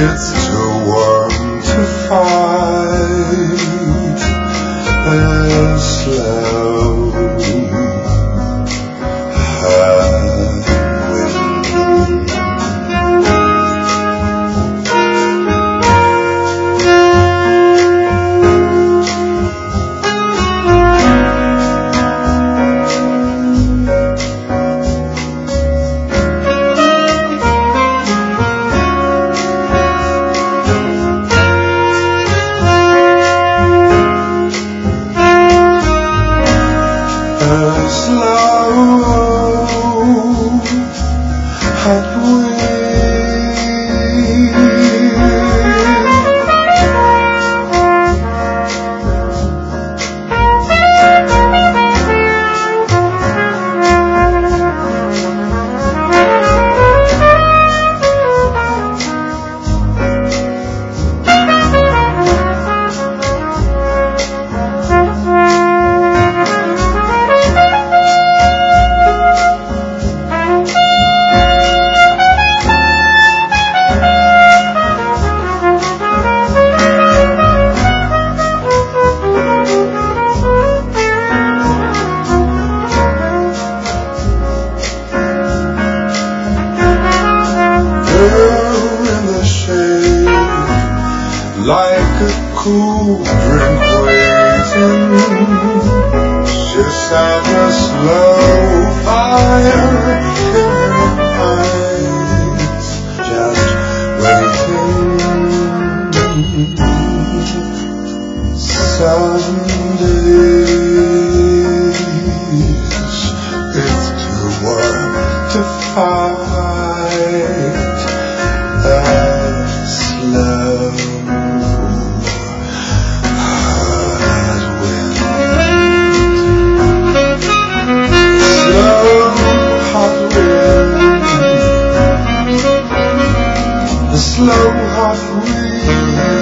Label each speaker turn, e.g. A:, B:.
A: It's too warm to fight a slow hard wind. In the shade, like a cool drink waiting, she sat a slow fire in her eyes, just waiting. Some days it's too warm to fight a slow hard wind. Slow hot wind. The slow hot wind.